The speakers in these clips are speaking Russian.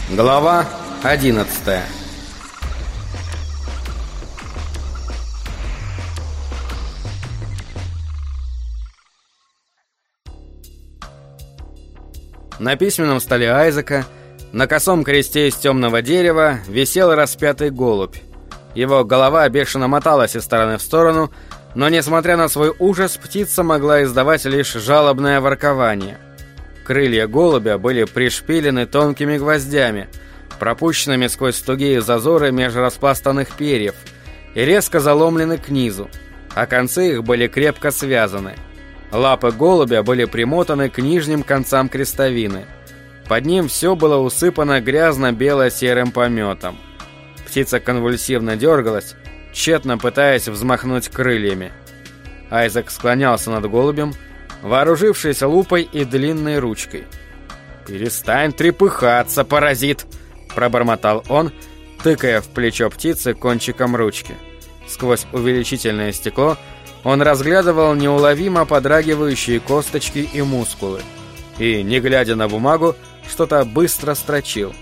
Глава 11. На письменном столе Айзека, на косом кресте из темного дерева, висел распятый голубь. Его голова бешено моталась из стороны в сторону, но, несмотря на свой ужас, птица могла издавать лишь жалобное воркование. Крылья голубя были пришпилены тонкими гвоздями, пропущенными сквозь тугие зазоры меж распластанных перьев, и резко заломлены к низу, а концы их были крепко связаны. Лапы голубя были примотаны к нижним концам крестовины. Под ним все было усыпано грязно-бело-серым пометом. Птица конвульсивно дергалась, тщетно пытаясь взмахнуть крыльями. Айзек склонялся над голубем, вооружившись лупой и длинной ручкой. «Перестань трепыхаться, паразит!» – пробормотал он, тыкая в плечо птицы кончиком ручки. Сквозь увеличительное стекло он разглядывал неуловимо подрагивающие косточки и мускулы и, не глядя на бумагу, что-то быстро строчил.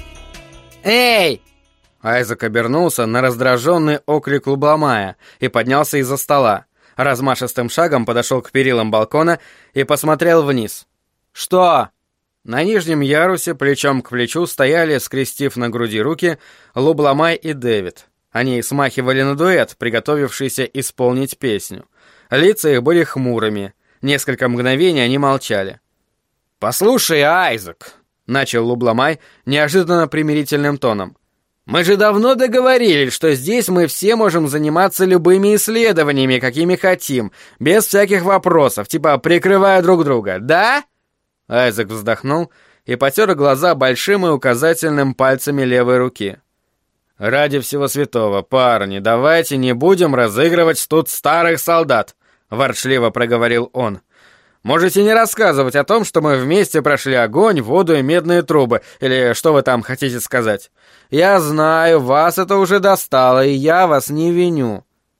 «Эй!» Айзек обернулся на раздраженный оклик Лубломая и поднялся из-за стола. Размашистым шагом подошел к перилам балкона и посмотрел вниз. «Что?» На нижнем ярусе плечом к плечу стояли, скрестив на груди руки, Лубломай и Дэвид. Они смахивали на дуэт, приготовившийся исполнить песню. Лица их были хмурыми. Несколько мгновений они молчали. «Послушай, Айзек», — начал Лубломай неожиданно примирительным тоном, «мы же давно договорились, что здесь мы все можем заниматься любыми исследованиями, какими хотим, без всяких вопросов, типа прикрывая друг друга, да?» Айзек вздохнул и потер глаза большим и указательным пальцами левой руки. «Ради всего святого, парни, давайте не будем разыгрывать тут старых солдат», — ворчливо проговорил он. «Можете не рассказывать о том, что мы вместе прошли огонь, воду и медные трубы, или что вы там хотите сказать. Я знаю, вас это уже достало, и я вас не виню».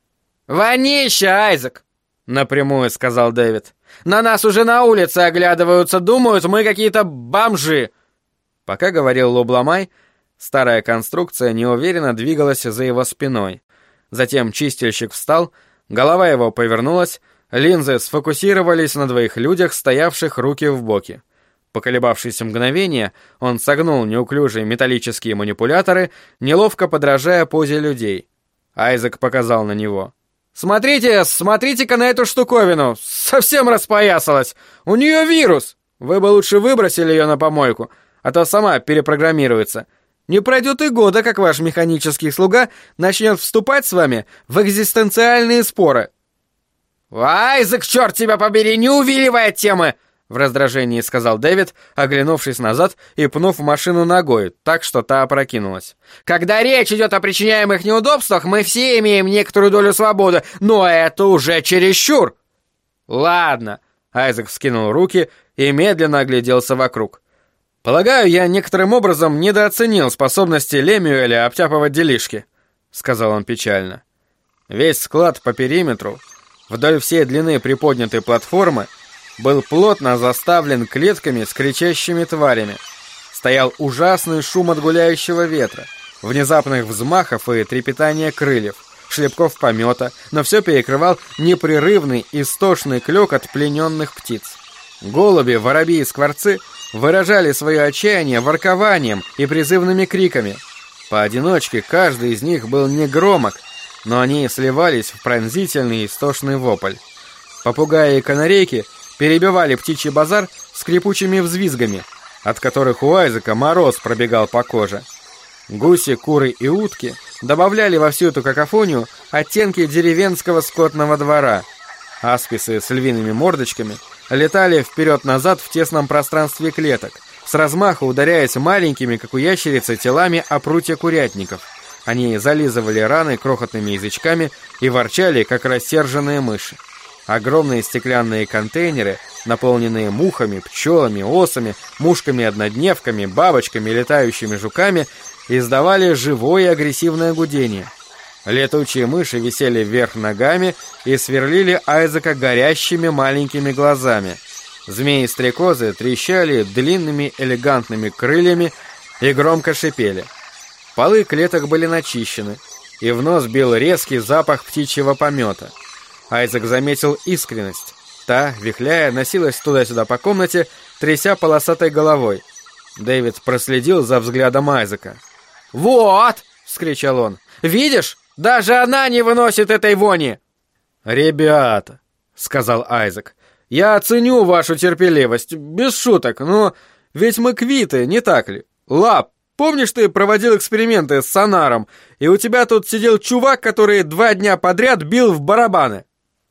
«Вонище, Айзек!» — напрямую сказал Дэвид. «На нас уже на улице оглядываются, думают, мы какие-то бомжи!» Пока говорил Лубломай, старая конструкция неуверенно двигалась за его спиной. Затем чистильщик встал, голова его повернулась, линзы сфокусировались на двоих людях, стоявших руки в боки. Поколебавшись мгновение, он согнул неуклюжие металлические манипуляторы, неловко подражая позе людей. Айзек показал на него. «Смотрите-ка на эту штуковину! Совсем распоясалась! У нее вирус! Вы бы лучше выбросили ее на помойку, а то сама перепрограммируется. Не пройдет и года, как ваш механический слуга начнет вступать с вами в экзистенциальные споры». «Айзек, черт тебя побери, не увиливай от темы!» В раздражении сказал Дэвид, оглянувшись назад и пнув машину ногой, так что та опрокинулась. «Когда речь идет о причиняемых неудобствах, мы все имеем некоторую долю свободы, но это уже чересчур!» «Ладно», — Айзек вскинул руки и медленно огляделся вокруг. «Полагаю, я некоторым образом недооценил способности Лемюэля обтяпывать делишки», — сказал он печально. Весь склад по периметру, вдоль всей длины приподнятой платформы, был плотно заставлен клетками с кричащими тварями. Стоял ужасный шум от гуляющего ветра, внезапных взмахов и трепетания крыльев, шлепков помета, но все перекрывал непрерывный истошный клёкот плененных птиц. Голуби, воробьи и скворцы выражали свое отчаяние воркованием и призывными криками. Поодиночке каждый из них был негромок, но они сливались в пронзительный истошный вопль. Попугаи и канарейки перебивали птичий базар скрипучими взвизгами, от которых у Айзека мороз пробегал по коже. Гуси, куры и утки добавляли во всю эту какофонию оттенки деревенского скотного двора. Асписы с львиными мордочками летали вперед-назад в тесном пространстве клеток, с размаху ударяясь маленькими, как у ящерицы, телами о прутья курятников. Они зализывали раны крохотными язычками и ворчали, как рассерженные мыши. Огромные стеклянные контейнеры, наполненные мухами, пчелами, осами, мушками-однодневками, бабочками, летающими жуками, издавали живое и агрессивное гудение. Летучие мыши висели вверх ногами и сверлили Айзека горящими маленькими глазами. Змеи-стрекозы трещали длинными элегантными крыльями и громко шипели. Полы клеток были начищены, и в нос бил резкий запах птичьего помета. Айзек заметил искренность. Та, вихляя, носилась туда-сюда по комнате, тряся полосатой головой. Дэвид проследил за взглядом Айзека. «Вот!» — вскричал он. «Видишь? Даже она не выносит этой вони!» «Ребята!» — сказал Айзек. «Я оценю вашу терпеливость, без шуток, но ведь мы квиты, не так ли? Лап, помнишь, ты проводил эксперименты с сонаром, и у тебя тут сидел чувак, который 2 дня подряд бил в барабаны?»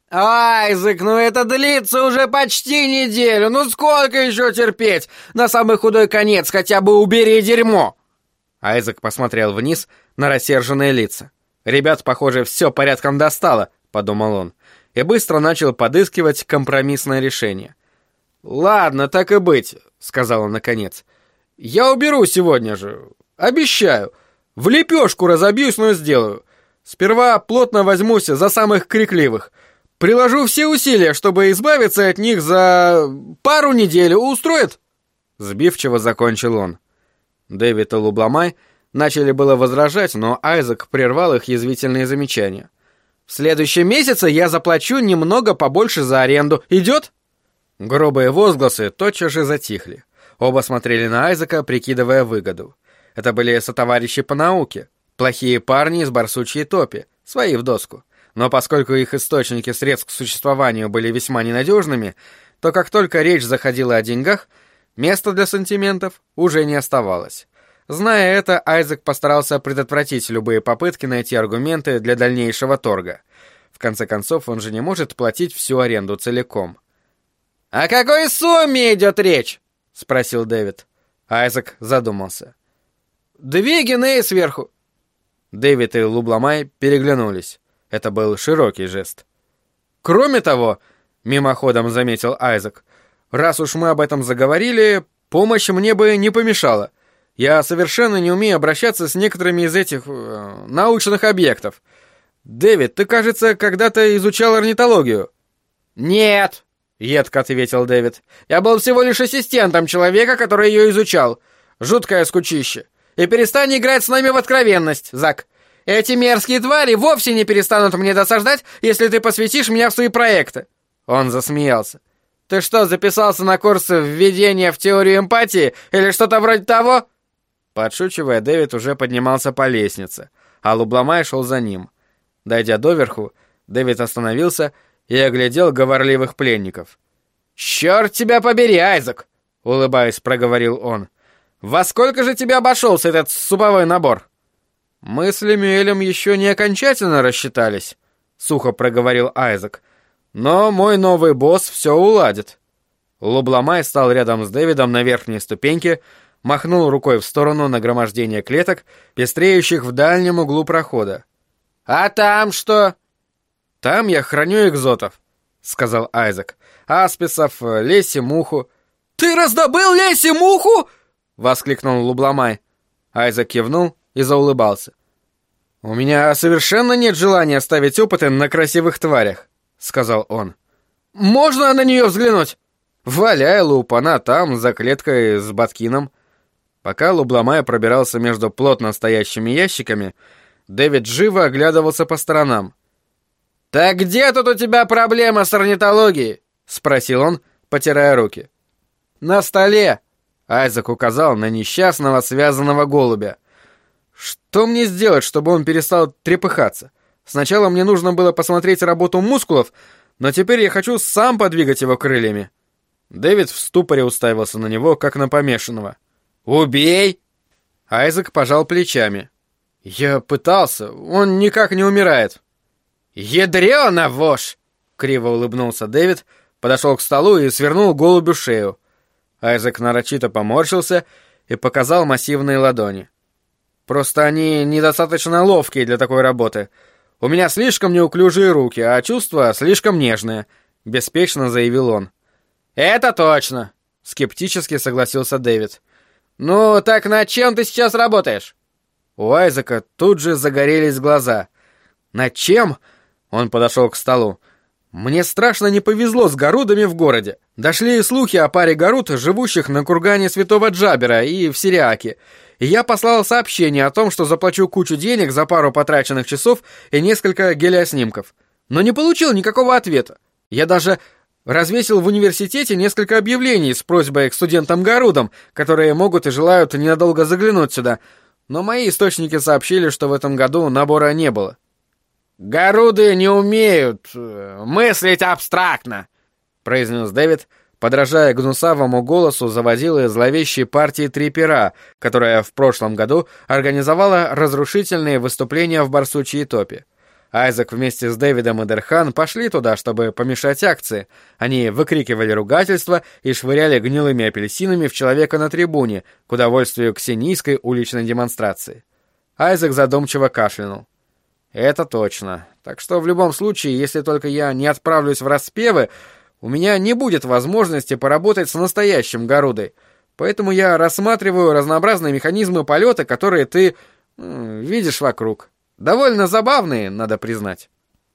«Айзек, ну это длится уже почти неделю, ну сколько еще терпеть? На самый худой конец хотя бы убери дерьмо!» Айзек посмотрел вниз на рассерженные лица. «Ребят, похоже, все порядком достало», — подумал он, и быстро начал подыскивать компромиссное решение. «Ладно, так и быть», — сказал он наконец. «Я уберу сегодня же, обещаю. В лепешку разобьюсь, но сделаю. Сперва плотно возьмусь за самых крикливых. Приложу все усилия, чтобы избавиться от них за пару недель. Устроит?» Сбивчиво закончил он. Дэвид и Лубламай начали было возражать, но Айзек прервал их язвительные замечания. «В следующем месяце я заплачу немного побольше за аренду. Идет?» Грубые возгласы тотчас же затихли. Оба смотрели на Айзека, прикидывая выгоду. Это были сотоварищи по науке, плохие парни из барсучьей топи, свои в доску. Но поскольку их источники средств к существованию были весьма ненадежными, то как только речь заходила о деньгах, места для сантиментов уже не оставалось. Зная это, Айзек постарался предотвратить любые попытки найти аргументы для дальнейшего торга. В конце концов, он же не может платить всю аренду целиком. «О какой сумме идет речь?» — спросил Дэвид. Айзек задумался. 2 гинеи сверху. Дэвид и Лубламай переглянулись. Это был широкий жест. «Кроме того, — мимоходом заметил Айзек, — раз уж мы об этом заговорили, помощь мне бы не помешала. Я совершенно не умею обращаться с некоторыми из этих научных объектов. Дэвид, ты, кажется, когда-то изучал орнитологию». «Нет», — едко ответил Дэвид. «Я был всего лишь ассистентом человека, который ее изучал. Жуткое скучище. И перестань играть с нами в откровенность, Зак. Эти мерзкие твари вовсе не перестанут мне досаждать, если ты посвятишь меня в свои проекты». Он засмеялся. «Ты что, записался на курсы введения в теорию эмпатии или что-то вроде того?» Подшучивая, Дэвид уже поднимался по лестнице, а Лубламай шел за ним. Дойдя доверху, Дэвид остановился и оглядел говорливых пленников. «Черт тебя побери, Айзек!» — улыбаясь, проговорил он. «Во сколько же тебе обошелся этот суповой набор?» «Мы с Лемюэлем еще не окончательно рассчитались», — сухо проговорил Айзек. «Но мой новый босс все уладит». Лубламай стал рядом с Дэвидом на верхней ступеньке, махнул рукой в сторону нагромождения клеток, пестреющих в дальнем углу прохода. «А там что?» «Там я храню экзотов», — сказал Айзек. «Асписов, леси-муху». «Ты раздобыл леси-муху?» — воскликнул Лубламай. Айзек кивнул и заулыбался. «У меня совершенно нет желания ставить опыты на красивых тварях», — сказал он. «Можно на нее взглянуть?» «Валяй, Луп, она там, за клеткой с Баткином». Пока Лубламай пробирался между плотно стоящими ящиками, Дэвид живо оглядывался по сторонам. «Так где тут у тебя проблема с орнитологией?» — спросил он, потирая руки. «На столе», — Айзек указал на несчастного связанного голубя. «Что мне сделать, чтобы он перестал трепыхаться? Сначала мне нужно было посмотреть работу мускулов, но теперь я хочу сам подвигать его крыльями». Дэвид в ступоре уставился на него, как на помешанного. «Убей!» Айзек пожал плечами. «Я пытался, он никак не умирает». «Ядрёна вошь!» — криво улыбнулся Дэвид, подошел к столу и свернул голубю шею. Айзек нарочито поморщился и показал массивные ладони. «Просто они недостаточно ловкие для такой работы. У меня слишком неуклюжие руки, а чувства слишком нежные», — беспечно заявил он. «Это точно!» — скептически согласился Дэвид. «Ну, так над чем ты сейчас работаешь?» У Айзека тут же загорелись глаза. «Над чем?» — он подошел к столу. «Мне страшно не повезло с горудами в городе. Дошли слухи о паре горуд, живущих на кургане Святого Джабера и в Сириаке. и я послал сообщение о том, что заплачу кучу денег за пару потраченных часов и несколько гелиоснимков. Но не получил никакого ответа. Я даже развесил в университете несколько объявлений с просьбой к студентам-горудам, которые могут и желают ненадолго заглянуть сюда, но мои источники сообщили, что в этом году набора не было. «Горуды не умеют мыслить абстрактно», — произнес Дэвид, подражая гнусавому голосу заводилы зловещей партии «Три пера», которая в прошлом году организовала разрушительные выступления в Барсучьей топе. Айзек вместе с Дэвидом и Дерхан пошли туда, чтобы помешать акции. Они выкрикивали ругательства и швыряли гнилыми апельсинами в человека на трибуне, к удовольствию ксенийской уличной демонстрации. Айзек задумчиво кашлянул. «Это точно. Так что в любом случае, если только я не отправлюсь в распевы, у меня не будет возможности поработать с настоящим Горудой. Поэтому я рассматриваю разнообразные механизмы полета, которые ты видишь вокруг. Довольно забавные, надо признать».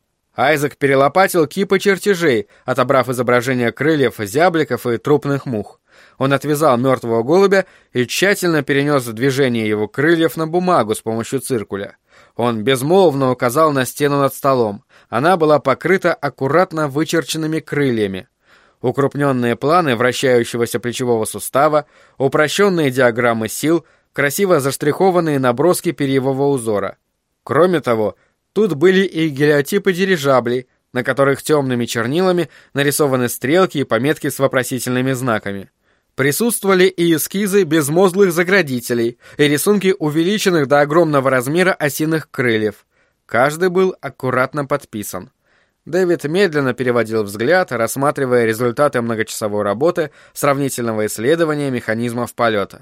Айзек перелопатил кипы чертежей, отобрав изображения крыльев, зябликов и трупных мух. Он отвязал мертвого голубя и тщательно перенес движение его крыльев на бумагу с помощью циркуля. Он безмолвно указал на стену над столом. Она была покрыта аккуратно вычерченными крыльями. Укрупненные планы вращающегося плечевого сустава, упрощенные диаграммы сил, красиво заштрихованные наброски перьевого узора. Кроме того, тут были и гелиотипы дирижаблей, на которых темными чернилами нарисованы стрелки и пометки с вопросительными знаками. Присутствовали и эскизы безмозглых заградителей, и рисунки увеличенных до огромного размера осиных крыльев. Каждый был аккуратно подписан. Дэвид медленно переводил взгляд, рассматривая результаты многочасовой работы сравнительного исследования механизмов полета.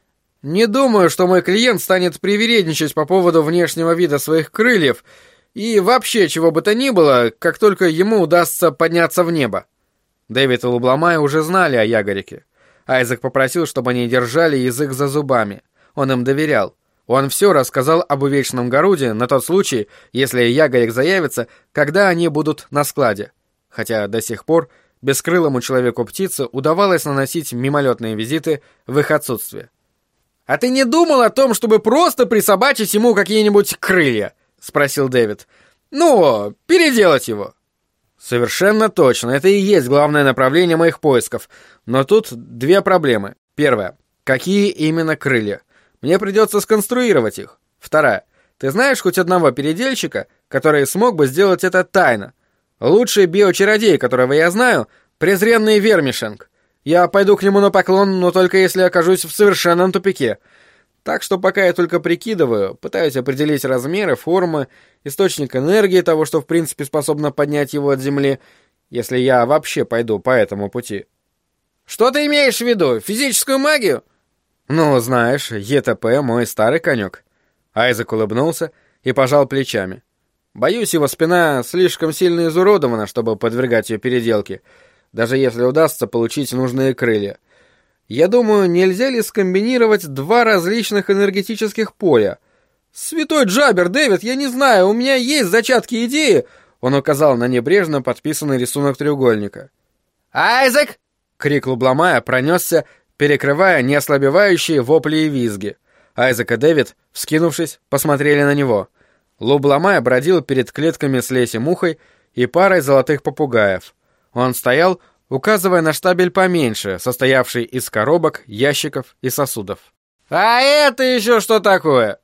«Не думаю, что мой клиент станет привередничать по поводу внешнего вида своих крыльев и вообще чего бы то ни было, как только ему удастся подняться в небо». Дэвид и Лубламай уже знали о Ягорике. Айзек попросил, чтобы они держали язык за зубами. Он им доверял. Он все рассказал об увечном Горуде на тот случай, если Ягорик заявится, когда они будут на складе. Хотя до сих пор бескрылому человеку-птице удавалось наносить мимолетные визиты в их отсутствие. «А ты не думал о том, чтобы просто присобачить ему какие-нибудь крылья?» — спросил Дэвид. «Ну, переделать его». «Совершенно точно, это и есть главное направление моих поисков. Но тут две проблемы. Первая. Какие именно крылья? Мне придется сконструировать их. Вторая. Ты знаешь хоть одного передельщика, который смог бы сделать это тайно? Лучший биочародей, которого я знаю, презренный Вермишенг. Я пойду к нему на поклон, но только если окажусь в совершенном тупике. Так что пока я только прикидываю, пытаюсь определить размеры, формы, источник энергии того, что в принципе способно поднять его от земли, если я вообще пойду по этому пути». «Что ты имеешь в виду? Физическую магию?» «Ну, знаешь, ЕТП — мой старый конек». Айзек улыбнулся и пожал плечами. «Боюсь, его спина слишком сильно изуродована, чтобы подвергать ее переделке, даже если удастся получить нужные крылья. Я думаю, нельзя ли скомбинировать два различных энергетических поля? Святой Джабер, Дэвид, я не знаю, у меня есть зачатки идеи». Он указал на небрежно подписанный рисунок треугольника. «Айзек!» — крик Лубламая пронесся, перекрывая неослабевающие вопли и визги. Айзек и Дэвид, вскинувшись, посмотрели на него. Лубламай бродил перед клетками с леси-мухой и парой золотых попугаев. Он стоял, указывая на штабель поменьше, состоявший из коробок, ящиков и сосудов. «А это еще что такое?»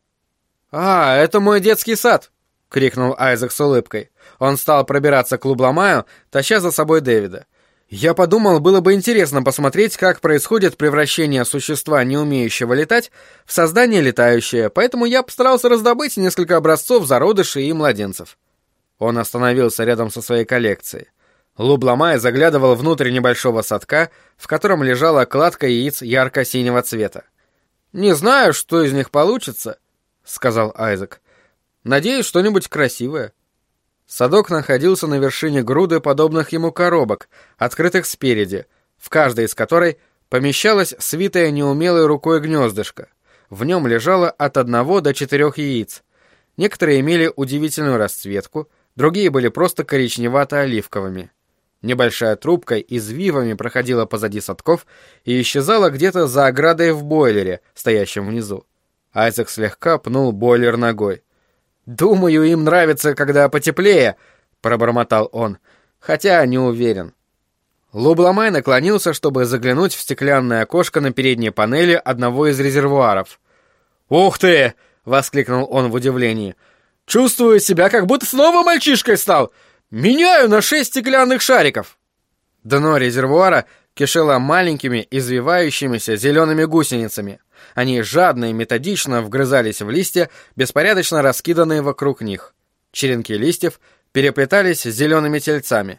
«А, это мой детский сад!» — крикнул Айзек с улыбкой. Он стал пробираться к Лубламаю, таща за собой Дэвида. «Я подумал, было бы интересно посмотреть, как происходит превращение существа, не умеющего летать, в создание летающее, поэтому я постарался раздобыть несколько образцов зародышей и младенцев». Он остановился рядом со своей коллекцией. Лубламай заглядывал внутрь небольшого садка, в котором лежала кладка яиц ярко-синего цвета. «Не знаю, что из них получится», — сказал Айзек. «Надеюсь, что-нибудь красивое». Садок находился на вершине груды подобных ему коробок, открытых спереди, в каждой из которой помещалось свитое неумелой рукой гнездышко. В нем лежало от 1 до 4 яиц. Некоторые имели удивительную расцветку, другие были просто коричневато-оливковыми. Небольшая трубка извивами проходила позади садков и исчезала где-то за оградой в бойлере, стоящем внизу. Айзек слегка пнул бойлер ногой. «Думаю, им нравится, когда потеплее», — пробормотал он, хотя не уверен. Лубламай наклонился, чтобы заглянуть в стеклянное окошко на передней панели одного из резервуаров. «Ух ты!» — воскликнул он в удивлении. «Чувствую себя, как будто снова мальчишкой стал! Меняю на 6 стеклянных шариков!» Дно резервуара кишело маленькими извивающимися зелеными гусеницами. Они жадно и методично вгрызались в листья, беспорядочно раскиданные вокруг них. Черенки листьев переплетались с зелеными тельцами.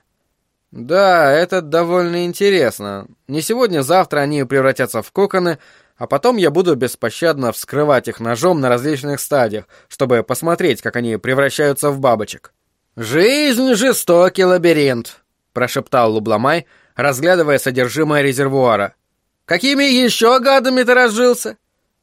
«Да, это довольно интересно. Не сегодня-завтра они превратятся в коконы, а потом я буду беспощадно вскрывать их ножом на различных стадиях, чтобы посмотреть, как они превращаются в бабочек». «Жизнь — жестокий лабиринт», — прошептал Лубламай, разглядывая содержимое резервуара. «Какими еще гадами ты разжился?»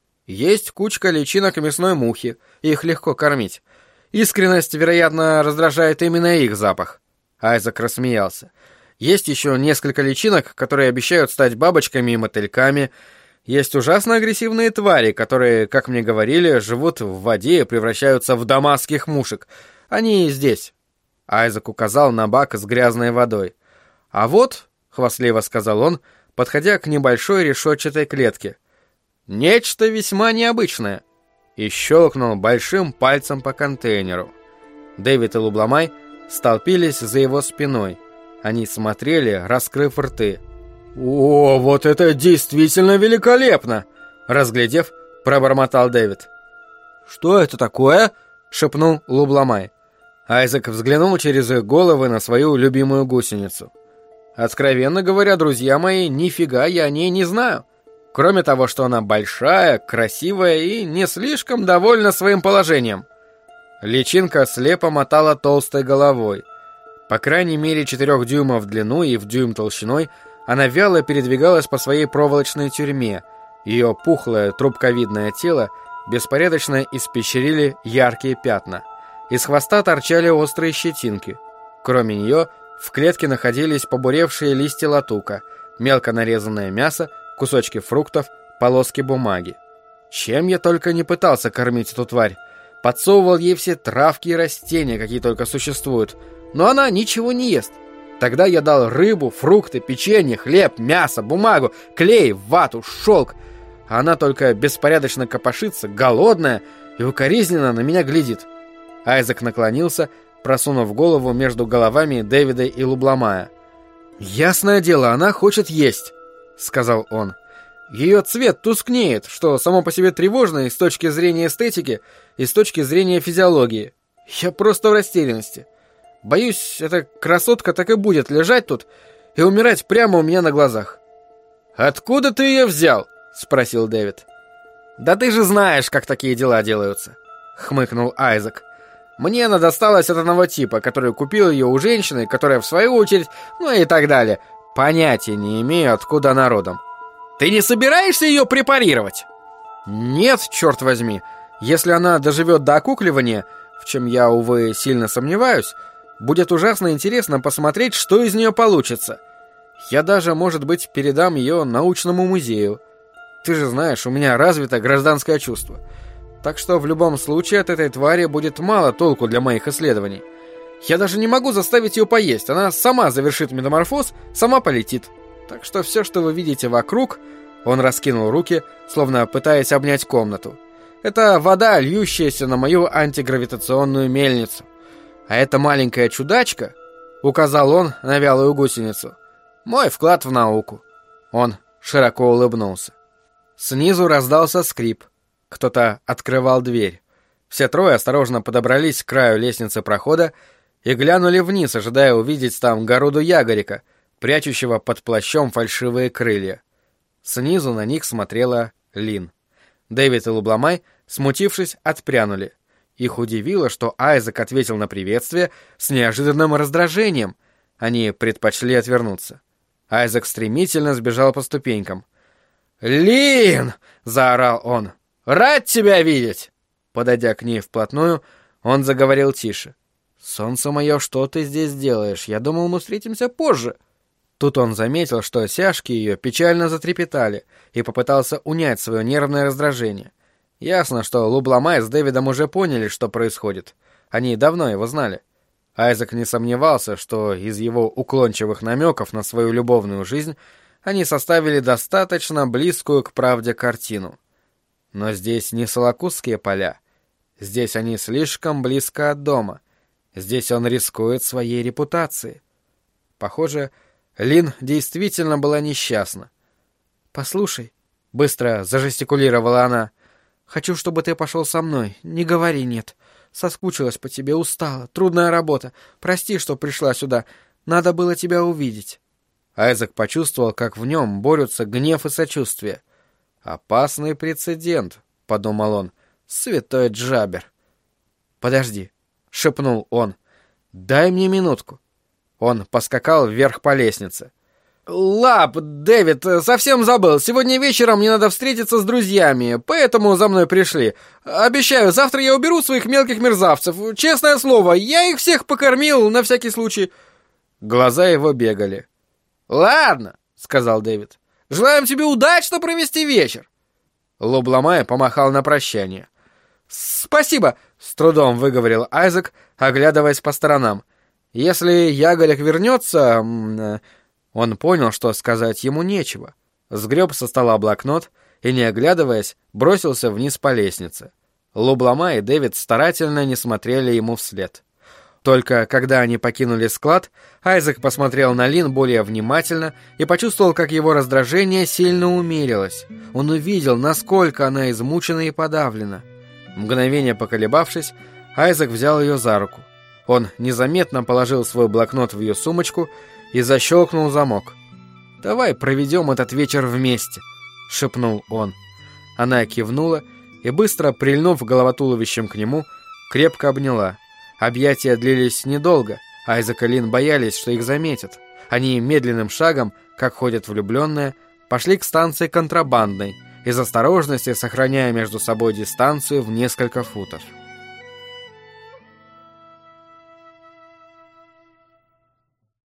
«Есть кучка личинок мясной мухи, их легко кормить. Искренность, вероятно, раздражает именно их запах». Айзек рассмеялся. «Есть еще несколько личинок, которые обещают стать бабочками и мотыльками. Есть ужасно агрессивные твари, которые, как мне говорили, живут в воде и превращаются в дамасских мушек. Они здесь». Айзек указал на бак с грязной водой. «А вот», — хвастливо сказал он, подходя к небольшой решетчатой клетке, «нечто весьма необычное», и щелкнул большим пальцем по контейнеру. Дэвид и Лубламай столпились за его спиной. Они смотрели, раскрыв рты. «О, вот это действительно великолепно!» Разглядев, пробормотал Дэвид. «Что это такое?» — шепнул Лубламай. Айзек взглянул через их головы на свою любимую гусеницу. «Откровенно говоря, друзья мои, нифига я о ней не знаю. Кроме того, что она большая, красивая и не слишком довольна своим положением». Личинка слепо мотала толстой головой. По крайней мере 4 дюймов в длину и в дюйм толщиной она вяло передвигалась по своей проволочной тюрьме. Ее пухлое трубковидное тело беспорядочно испещрили яркие пятна. Из хвоста торчали острые щетинки. Кроме нее в клетке находились побуревшие листья латука, мелко нарезанное мясо, кусочки фруктов, полоски бумаги. Чем я только не пытался кормить эту тварь. Подсовывал ей все травки и растения, какие только существуют, но она ничего не ест. Тогда я дал рыбу, фрукты, печенье, хлеб, мясо, бумагу, клей, вату, шелк. А она только беспорядочно копошится, голодная, и укоризненно на меня глядит. Айзек наклонился, просунув голову между головами Дэвида и Лубламая. «Ясное дело, она хочет есть», — сказал он. «Ее цвет тускнеет, что само по себе тревожно и с точки зрения эстетики, и с точки зрения физиологии. Я просто в растерянности. Боюсь, эта красотка так и будет лежать тут и умирать прямо у меня на глазах». «Откуда ты ее взял?» — спросил Дэвид. «Да ты же знаешь, как такие дела делаются», — хмыкнул Айзек. «Мне она досталась от одного типа, который купил ее у женщины, которая в свою очередь, ну и так далее. Понятия не имею, откуда она родом». «Ты не собираешься ее препарировать?» «Нет, черт возьми. Если она доживет до окукливания, в чем я, увы, сильно сомневаюсь, будет ужасно интересно посмотреть, что из нее получится. Я даже, может быть, передам ее научному музею. Ты же знаешь, у меня развито гражданское чувство. Так что в любом случае от этой твари будет мало толку для моих исследований. Я даже не могу заставить ее поесть. Она сама завершит метаморфоз, сама полетит. Так что все, что вы видите вокруг...» Он раскинул руки, словно пытаясь обнять комнату. «Это вода, льющаяся на мою антигравитационную мельницу. А эта маленькая чудачка...» — указал он на вялую гусеницу. «Мой вклад в науку». Он широко улыбнулся. Снизу раздался скрип. Кто-то открывал дверь. Все трое осторожно подобрались к краю лестницы прохода и глянули вниз, ожидая увидеть там Горуду Ягорика, прячущего под плащом фальшивые крылья. Снизу на них смотрела Лин. Дэвид и Лубламай, смутившись, отпрянули. Их удивило, что Айзек ответил на приветствие с неожиданным раздражением. Они предпочли отвернуться. Айзек стремительно сбежал по ступенькам. «Лин!» — заорал он. «Рад тебя видеть!» Подойдя к ней вплотную, он заговорил тише. «Солнце мое, что ты здесь делаешь? Я думал, мы встретимся позже». Тут он заметил, что сяжки ее печально затрепетали, и попытался унять свое нервное раздражение. Ясно, что Лублама с Дэвидом уже поняли, что происходит. Они давно его знали. Айзек не сомневался, что из его уклончивых намеков на свою любовную жизнь они составили достаточно близкую к правде картину. Но здесь не Солокусские поля. Здесь они слишком близко от дома. Здесь он рискует своей репутацией. Похоже, Лин действительно была несчастна. «Послушай», — быстро зажестикулировала она, — «хочу, чтобы ты пошел со мной. Не говори «нет». Соскучилась по тебе, устала. Трудная работа. Прости, что пришла сюда. Надо было тебя увидеть». Айзек почувствовал, как в нем борются гнев и сочувствие. «Опасный прецедент», — подумал он. «Святой Джабер». «Подожди», — шепнул он. «Дай мне минутку». Он поскакал вверх по лестнице. «Лап, Дэвид, совсем забыл. Сегодня вечером мне надо встретиться с друзьями, поэтому за мной пришли. Обещаю, завтра я уберу своих мелких мерзавцев. Честное слово, я их всех покормил на всякий случай». Глаза его бегали. «Ладно», — сказал Дэвид. «Желаем тебе удачно провести вечер». Лублама помахал на прощание. «Спасибо», — с трудом выговорил Айзек, оглядываясь по сторонам. «Если Яголек вернется...» Он понял, что сказать ему нечего. Сгреб со стола блокнот и, не оглядываясь, бросился вниз по лестнице. Лублама и Дэвид старательно не смотрели ему вслед. Только когда они покинули склад, Айзек посмотрел на Лин более внимательно и почувствовал, как его раздражение сильно умерилось. Он увидел, насколько она измучена и подавлена. Мгновение поколебавшись, Айзек взял ее за руку. Он незаметно положил свой блокнот в ее сумочку и защелкнул замок. «Давай проведем этот вечер вместе», — шепнул он. Она кивнула и, быстро прильнув головотуловищем к нему, крепко обняла. Объятия длились недолго. Айзек и Лин боялись, что их заметят. Они медленным шагом, как ходят влюбленные, пошли к станции контрабандной, из осторожности сохраняя между собой дистанцию в несколько футов.